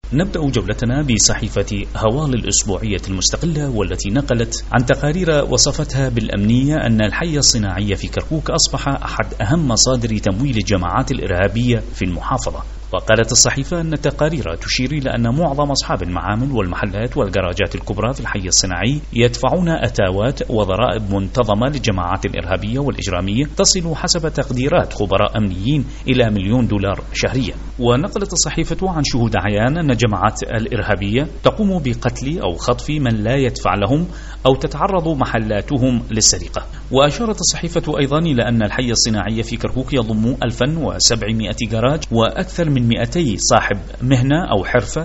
نبدأ جولتنا بصحيفة هوال الأسبوعية المستقلة، والتي نقلت عن تقارير وصفتها بالأمنية أن الحي الصناعي في كركوك أصبح أحد أهم مصادر تمويل الجماعات الإرهابية في المحافظة. وقالت الصحيفة أن التقارير تشير إلى أن معظم أصحاب المعامل والمحلات والجراجات الكبرى في الحي الصناعي يدفعون أتاوات وضرائب منتظمة للجماعات الإرهابية والإجرامية تصل حسب تقديرات خبراء أمنيين إلى $1,000,000 شهريا. ونقلت الصحيفة عن شهود عيان أن الجماعات الإرهابية تقوم بقتل أو خطف من لا يدفع لهم أو تتعرض محلاتهم للسرقة. وأشارت الصحيفة أيضا إلى أن الحي الصناعي في كركوك يضم 1700 جراج وأكثر من 200 صاحب مهنة أو حرفة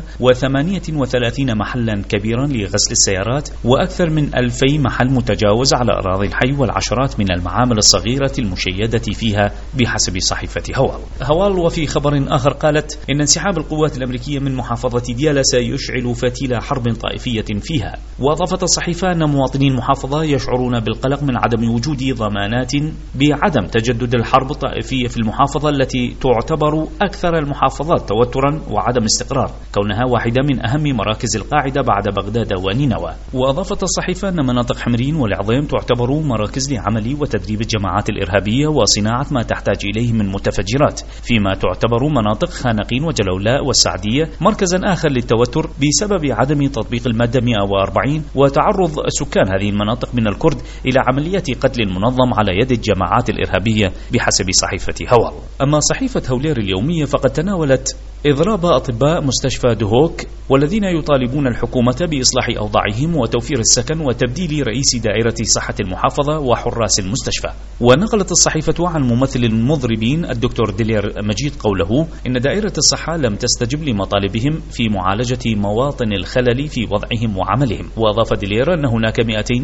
و38 محلا كبيرا لغسل السيارات وأكثر من 2000 محل متجاوز على أراضي الحي والعشرات من المعامل الصغيرة المشيدة فيها بحسب صحيفة هوال. وفي خبر آخر قالت إن انسحاب القوات الأمريكية من محافظة ديالى سيشعل فتيل حرب طائفية فيها. وأضافت الصحيفة أن مواطني المحافظة يشعرون بالقلق من عدم وجود ضمانات بعدم تجدد الحرب الطائفية في المحافظة التي تعتبر أكثر المحافظات توترا وعدم استقرار، كونها واحدة من أهم مراكز القاعدة بعد بغداد ونينوى. وأضافت الصحيفة أن مناطق حمرين والعظيم تعتبر مراكز لعمل وتدريب الجماعات الإرهابية وصناعة ما تحتاج إليه من متفجرات، فيما تعتبر مناطق خانقين وجلولاء والسعدية مركزا آخر للتوتر بسبب عدم تطبيق المادة 140 وتعرض سكان هذه المناطق من الكرد إلى عمليات قتل منظم على يد الجماعات الإرهابية بحسب صحيفة هوال. أما صحيفة هولير اليومية فقد تناولت إضراب أطباء مستشفى دهوك والذين يطالبون الحكومة بإصلاح أوضاعهم وتوفير السكن وتبديل رئيس دائرة صحة المحافظة وحراس المستشفى. ونقلت الصحيفة عن ممثل المضربين الدكتور ديلير مجيد قوله إن دائرة الصحة لم تستجب لمطالبهم في معالجة مواطن الخلل في وضعهم وعملهم. وأضاف ديلير أن هناك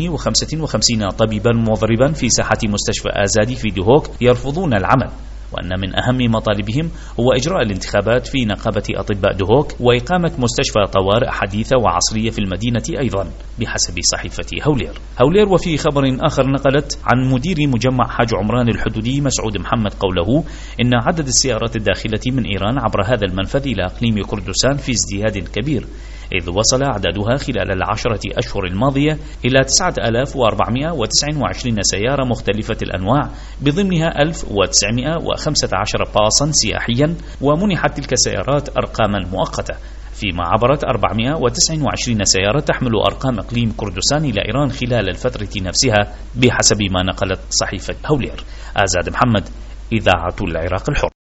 255 طبيبا مضربا في ساحة مستشفى آزادي في دهوك يرفضون العمل، وأن من أهم مطالبهم هو إجراء الانتخابات في نقابة أطباء دهوك وإقامة مستشفى طوارئ حديثة وعصرية في المدينة أيضا بحسب صحيفة هولير. وفي خبر آخر نقلت عن مدير مجمع حاج عمران الحدودي مسعود محمد قوله إن عدد السيارات الداخلة من إيران عبر هذا المنفذ إلى إقليم كردستان في ازدياد كبير، إذ وصل عددها خلال 10 أشهر الماضية إلى 9429 سيارة مختلفة الأنواع، بضمنها 1915 باصا سياحيا، ومنحت تلك السيارات أرقاما مؤقتة، فيما عبرت 429 سيارة تحمل أرقام إقليم كردستان إلى إيران خلال الفترة نفسها بحسب ما نقلت صحيفة هولير. آزاد محمد، إذاعة العراق الحر.